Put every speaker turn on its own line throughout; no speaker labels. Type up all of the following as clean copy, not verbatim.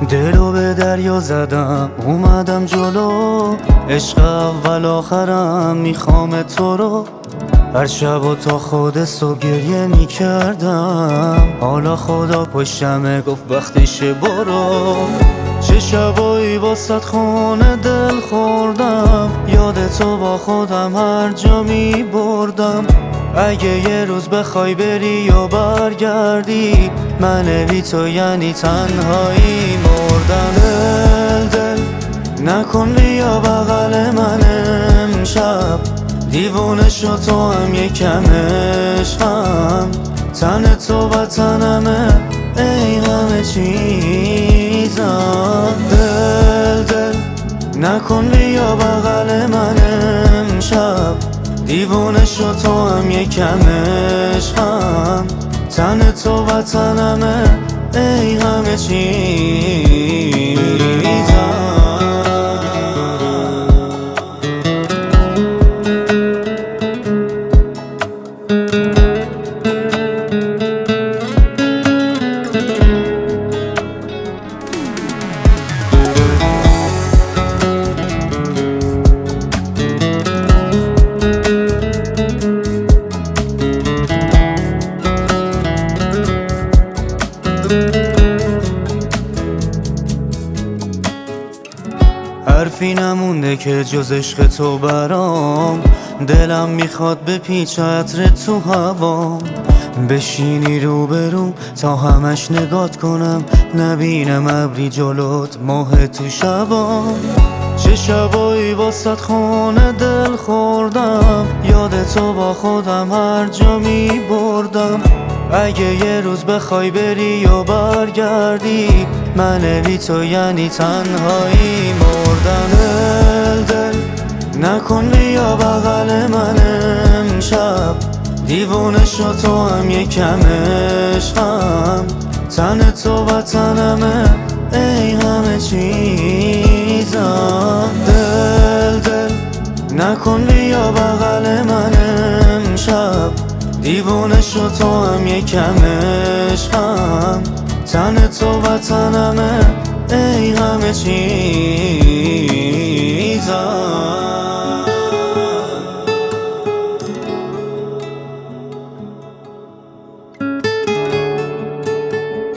دلو به دریا زدم اومدم جلو، عشق اول آخرم میخوام تو رو. هر شب و تا خود صبح گریه میکردم، حالا خدا پشتمه گفت وقتشه برو. چه شبایی واسط خونه دل خوردم، یاد تو با خودم هر جا میبردم. اگه یه روز بخوای بری و برگردی، من بی تو یعنی تنهایی مردم. دل نکن بیا بغل من امشب، دیوونه شد تو هم یکم عشقم. تن تو و تنمه ای همه چیزم. دل نکن بیا بغل من امشب، دیوونه شد تو هم یکم عشقم. تن تو و تنمه ای همه چیزم. حرفی نمونده که جز عشق تو برام، دلم میخواد به پیچ عطر تو هوام. بشینی روبروم تا همش نگات کنم، نبینم ابری جلوت ماه تو شبام. چه شبایی واسط خونه دل خوردم، یاد تو با خودم هر جا میبردم. اگه یه روز بخوای بری و برگردی، من بی تو یعنی تنهایی مردم. دل نکن بیا بغل من امشب، دیوونه شد تو هم یکم عشقم. تن تو و تنمه ای همه چیزم. دل نکن بیا بغل من امشب، دیوونه شد تو هم یکم عشقم. تن تو و تنمه ای همه چیزم.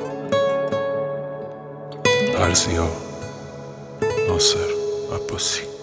ارزیا ناصر عباسی.